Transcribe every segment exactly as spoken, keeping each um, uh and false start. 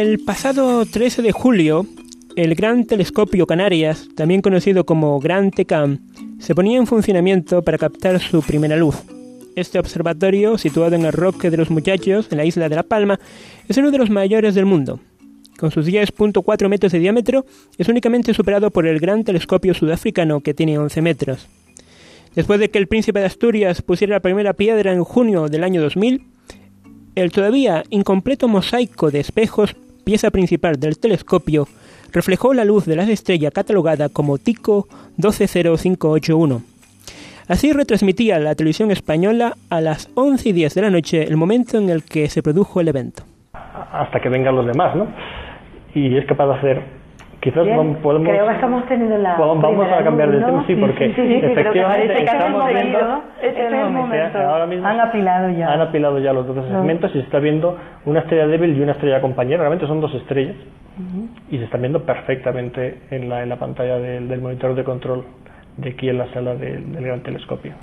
El pasado trece de julio, el Gran Telescopio Canarias, también conocido como Gran TECAM, se ponía en funcionamiento para captar su primera luz. Este observatorio, situado en el Roque de los Muchachos, en la isla de La Palma, es uno de los mayores del mundo. Con sus diez punto cuatro metros de diámetro, es únicamente superado por el Gran Telescopio Sudafricano, que tiene once metros. Después de que el Príncipe de Asturias pusiera la primera piedra en junio del año dos mil, el todavía incompleto mosaico de espejos, pieza principal del telescopio, reflejó la luz de la estrella catalogada como Tycho doce cero cinco ocho uno. Así retransmitía la televisión española a las once y diez de la noche el momento en el que se produjo el evento. Hasta que vengan los demás, ¿no? Y es capaz de hacer... Quizás Bien, podemos... Creo que estamos teniendo la... Vamos a cambiar de tema, sí, porque sí, sí, sí, efectivamente este estamos viendo... Este es el momento. Ahora mismo han apilado ya. Han apilado ya los dos segmentos no. Y se está viendo una estrella débil y una estrella compañera. Realmente son dos estrellas. Uh-huh. Y se están viendo perfectamente en la, en la pantalla del, del monitor de control de aquí en la sala de, del Gran Telescopio.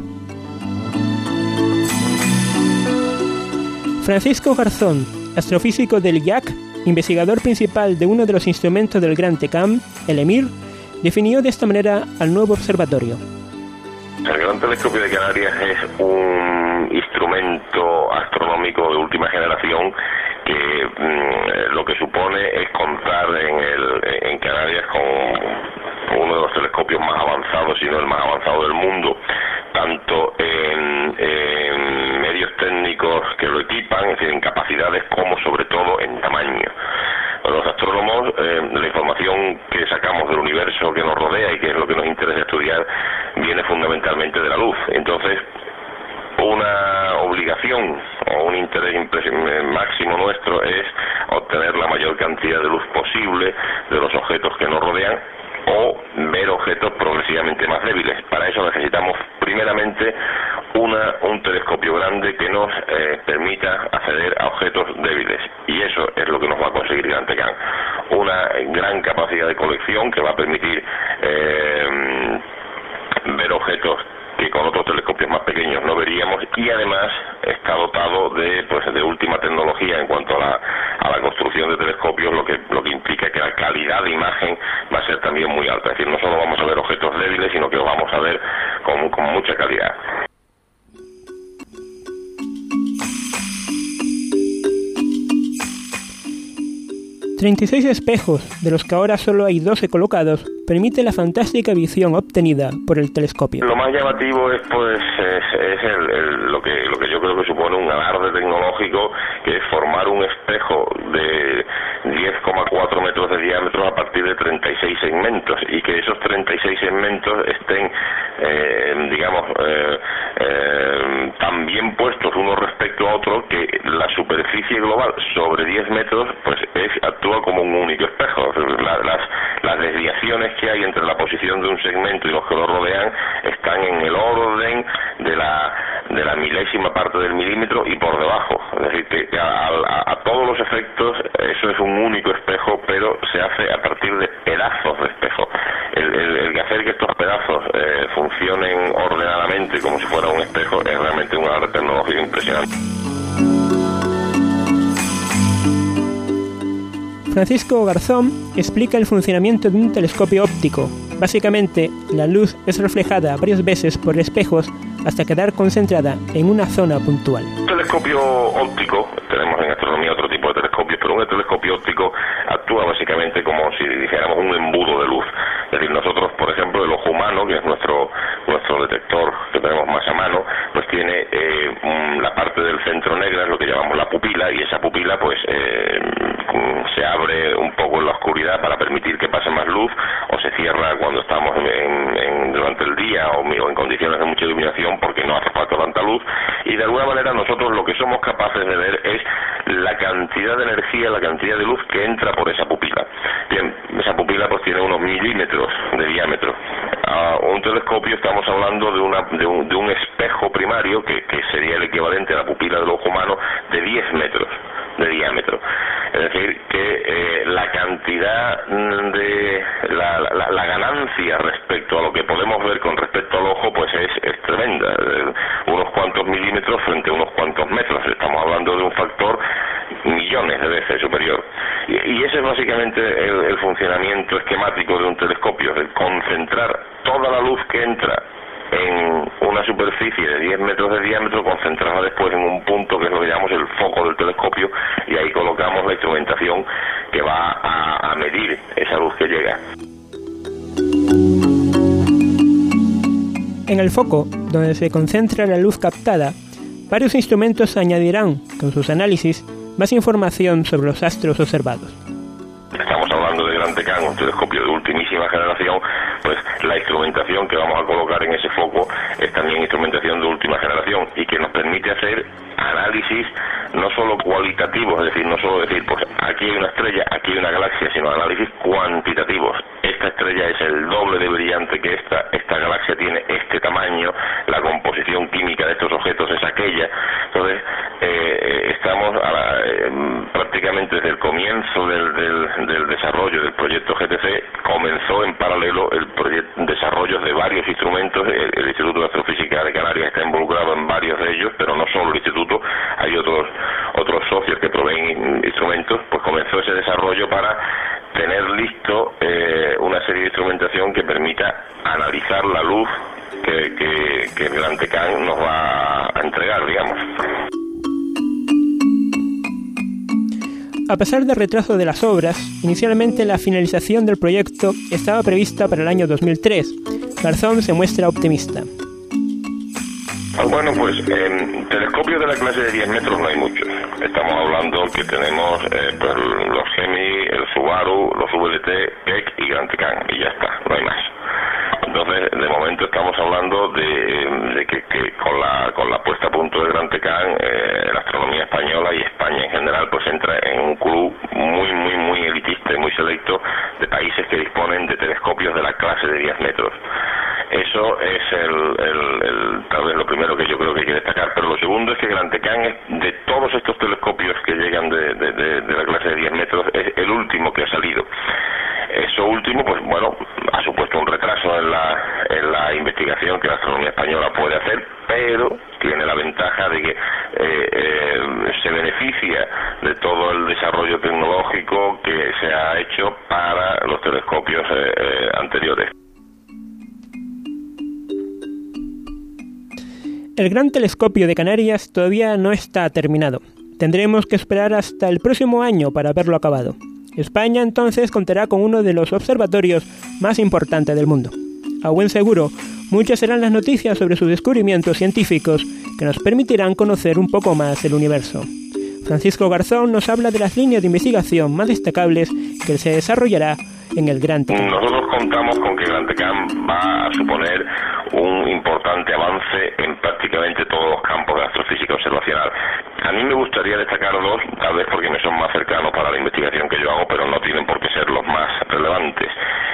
Francisco Garzón, astrofísico del I A C, investigador principal de uno de los instrumentos del Gran TECAM, el EMIR, definió de esta manera al nuevo observatorio. El Gran Telescopio de Canarias es un instrumento astronómico de última generación que mmm, lo que supone es contar en, el, en Canarias con uno de los telescopios más avanzados, si no el más avanzado del mundo, tanto en, en medios técnicos que lo equipan, es decir, en capacidades, como sobre todo en tamaño. Los astrónomos, eh, la información que sacamos del universo que nos rodea y que es lo que nos interesa estudiar, viene fundamentalmente de la luz. Entonces, una obligación o un interés máximo nuestro es obtener la mayor cantidad de luz posible de los objetos que nos rodean, o ver objetos progresivamente más débiles. Para eso necesitamos primeramente una, un telescopio grande que nos eh, permita acceder a objetos débiles, y eso es lo que nos va a conseguir Gran TECAM. Una gran capacidad de colección que va a permitir eh, ver objetos que con otros telescopios más pequeños no veríamos, y además está dotado de pues de última tecnología en cuanto a la, a la construcción de telescopios, lo que lo que implica que la calidad de imagen va a ser también muy alta. Es decir, no solo vamos a ver objetos débiles, sino que los vamos a ver con, con mucha calidad. treinta y seis espejos, de los que ahora solo hay doce colocados, permite la fantástica visión obtenida por el telescopio. Lo más llamativo es pues es, es el, el, lo que lo que yo creo que supone un alarde tecnológico, que es formar un espejo de diez coma cuatro metros de diámetro a partir de treinta y seis segmentos, y que esos treinta y seis segmentos estén eh, digamos eh, eh, tan bien puestos uno respecto a otro que la superficie global sobre diez metros pues es actúa como un único espejo. La, las, las desviaciones que hay entre la posición de un segmento y los que lo rodean están en el orden de la de la milésima parte del milímetro y por debajo. Es decir, que a, a, a todos los efectos eso es un único espejo, pero se hace a partir de pedazos de espejo. El, el, el hacer que estos pedazos eh, funcionen ordenadamente como si fuera un espejo es realmente una tecnología impresionante. Francisco Garzón explica el funcionamiento de un telescopio óptico. Básicamente, la luz es reflejada varias veces por espejos hasta quedar concentrada en una zona puntual. Un telescopio óptico, tenemos en astronomía otro tipo de telescopios, pero un telescopio óptico actúa básicamente como si dijéramos un embudo de luz. Es decir, nosotros, por ejemplo, el ojo humano, que es nuestro nuestro detector que tenemos más a mano, pues tiene eh, un, la parte del centro negra, es lo que llamamos la pupila, y esa pupila pues eh, se abre un poco en la oscuridad para permitir que pase más luz, o se cierra cuando estamos en, en, durante el día o, o en condiciones de mucha iluminación porque no hace falta tanta luz, y de alguna manera nosotros lo que somos capaces de ver es la cantidad de energía, la cantidad de luz que entra por esa pupila. Bien, esa pupila pues tiene unos milímetros de diámetro. A un telescopio estamos hablando de, una, de, un, de un espejo primario que, que sería el equivalente a la pupila del ojo humano, de diez metros de diámetro. Es decir, que eh, la cantidad cantidad de la, la, la ganancia respecto a lo que podemos ver con respecto al ojo, pues es, es tremenda. Unos cuantos milímetros frente a unos cuantos metros. Estamos hablando de un factor millones de veces superior. Y, y ese es básicamente el, el funcionamiento esquemático de un telescopio, de concentrar toda la luz que entra en una superficie de diez metros de diámetro, concentrarla después en un punto que es lo que llamamos el foco del telescopio, y ahí colocamos la instrumentación que va a, a medir esa luz que llega. En el foco, donde se concentra la luz captada, varios instrumentos añadirán, con sus análisis, más información sobre los astros observados. Estamos hablando de Gran Tecán, un telescopio de ultimísima generación, pues la instrumentación que vamos a colocar en ese foco es también instrumentación de última generación y que nos permite hacer análisis no solo cualitativos, es decir, no solo decir, pues aquí hay una estrella, aquí hay una galaxia, sino análisis cuantitativos. Esta estrella es el doble de brillante que esta, esta galaxia tiene este tamaño, la composición química de estos objetos es aquella. Entonces, eh, estamos a la, eh, prácticamente desde el comienzo del, del, del desarrollo del proyecto G T C, comenzó en paralelo el proyecto, desarrollo de varios instrumentos. El, el Instituto de Astrofísica de Canarias está involucrado en varios de ellos, pero no solo el instituto, hay otros otros socios que proveen instrumentos. Pues comenzó ese desarrollo para tener listo eh, una serie de instrumentación que permita analizar la luz que, que, que el Gran Tecán nos va a entregar, digamos. A pesar del retraso de las obras, inicialmente la finalización del proyecto estaba prevista para el año dos mil tres. Garzón se muestra optimista. Bueno, pues eh, telescopios de la clase de diez metros no hay muchos. Estamos hablando que tenemos eh, pues, los Gemini, el Subaru, los V L T, Keck y Gran Tecán, y ya está, no hay más. Entonces, de momento estamos hablando de, de que, que con la con la puesta a punto del Gran Tecán, eh, la astronomía española y España en general, pues entra en un club muy, muy, muy elitista y muy selecto de países que disponen de telescopios de la clase de diez metros. Eso es el, el, el, tal vez lo primero que yo creo que hay que destacar. Pero lo segundo es que Gran Tecán, es, de todos estos telescopios que llegan de, de, de, de la clase de diez metros, es el último que ha salido. Eso último, pues bueno, ha supuesto un retraso en la, en la investigación que la astronomía española puede hacer, pero tiene la ventaja de que eh, eh, se beneficia de todo el desarrollo tecnológico que se ha hecho para los telescopios eh, eh, anteriores. El Gran Telescopio de Canarias todavía no está terminado. Tendremos que esperar hasta el próximo año para verlo acabado. España entonces contará con uno de los observatorios más importantes del mundo. A buen seguro, muchas serán las noticias sobre sus descubrimientos científicos que nos permitirán conocer un poco más el universo. Francisco Garzón nos habla de las líneas de investigación más destacables que se desarrollará en el Gran Tecán. Nosotros contamos con que Gran Tecán va a suponer un importante avance en prácticamente todos los campos de la astrofísica observacional. A mí me gustaría destacar dos, tal vez porque me son más cercanos para la investigación que yo hago, pero no tienen por qué ser los más relevantes.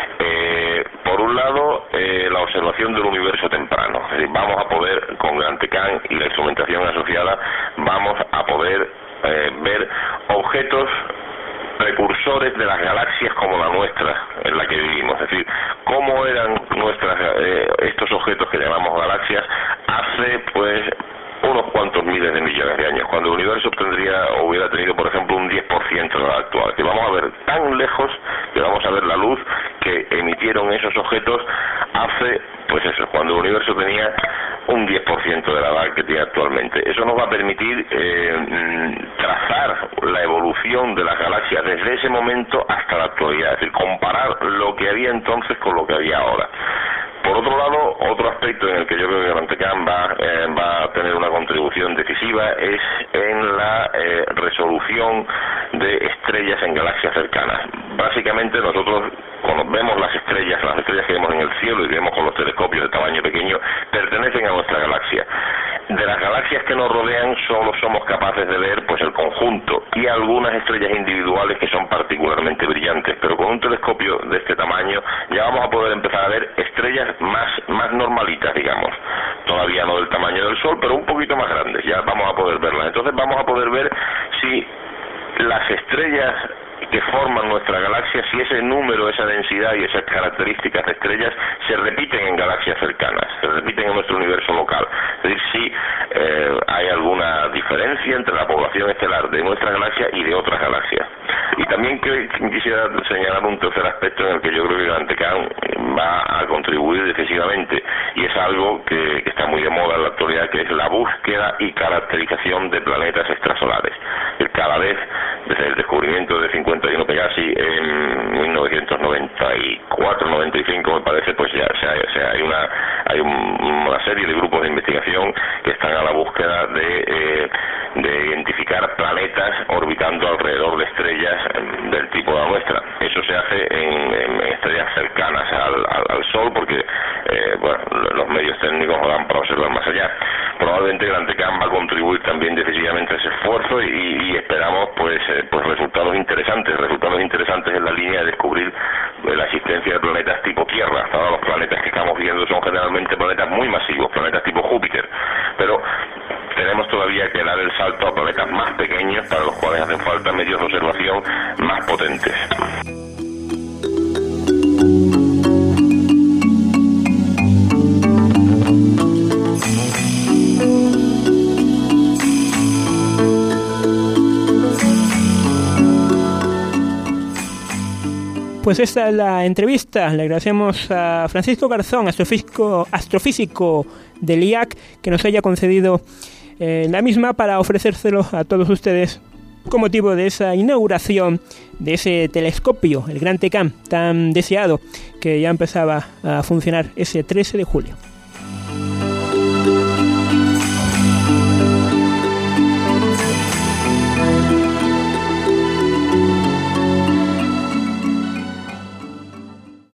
Eh, por un lado, eh, la observación del universo temprano. Es decir, vamos a poder, con Gran Tecán y la instrumentación asociada, vamos a poder eh, ver objetos precursores de las galaxias como la nuestra, en la que vivimos. Es decir, cómo eran nuestras eh, estos objetos que llamamos galaxias hace, pues, unos cuantos miles de millones de años, cuando el universo tendría o hubiera tenido, por ejemplo, un diez por ciento de la actual. Que vamos a ver tan lejos que vamos a ver la luz que emitieron esos objetos hace, pues eso, cuando el universo tenía un diez por ciento de la edad que tiene actualmente. Eso nos va a permitir eh, trazar la evolución de las galaxias desde ese momento hasta la actualidad, es decir, comparar lo que había entonces con lo que había ahora. Por otro lado, otro aspecto en el que yo creo que Gran Tecán va, eh, va a tener una contribución decisiva es en la eh, resolución de estrellas en galaxias cercanas. Básicamente nosotros, cuando vemos las estrellas, las estrellas que vemos en el cielo y vemos con los telescopios de tamaño pequeño, pertenecen a nuestra galaxia. De las galaxias que nos rodean solo somos capaces de ver, pues, el conjunto y algunas estrellas individuales que son particularmente brillantes, pero con un telescopio de este tamaño ya vamos a poder empezar a ver estrellas más, más normalitas, digamos, todavía no del tamaño del Sol, pero un poquito más grandes, ya vamos a poder verlas. Entonces vamos a poder ver si las estrellas que forman nuestra galaxia, si ese número, esa densidad y esas características de estrellas se repiten en galaxias cercanas, se repiten en nuestro universo local. Es decir, si eh, hay alguna diferencia entre la población estelar de nuestra galaxia y de otras galaxias. Y también que, quisiera señalar un tercer aspecto en el que yo creo que Grande Can va a contribuir decisivamente, y es algo que, que está muy de moda en la actualidad, que es la búsqueda y caracterización de planetas extrasolares. El cada vez, desde el descubrimiento de cincuenta y uno Pegasi en mil novecientos noventa y cuatro noventa y cinco, me parece, pues ya o sea, o sea, hay una hay un, una serie de grupos de investigación que están a la búsqueda de, eh, de identificar planetas orbitando alrededor de estrellas del tipo de la nuestra. Eso se hace en, en estrellas cercanas al, al, al Sol, porque eh, bueno, los medios técnicos no dan para observar más allá. Probablemente Grande Can va a contribuir también decisivamente a ese esfuerzo, y, y esperamos pues, eh, pues resultados interesantes, resultados interesantes en la línea de descubrir eh, la existencia de planetas tipo Tierra. Hasta ahora los planetas que estamos viendo son generalmente planetas muy masivos, planetas tipo Júpiter, pero tenemos todavía que dar el salto a planetas más pequeños, para los cuales hacen falta medios de observación más potentes. Pues esta es la entrevista. Le agradecemos a Francisco Garzón, astrofísico, astrofísico del I A C, que nos haya concedido eh, la misma para ofrecérselo a todos ustedes con motivo de esa inauguración de ese telescopio, el Grande Can, tan deseado, que ya empezaba a funcionar ese trece de julio.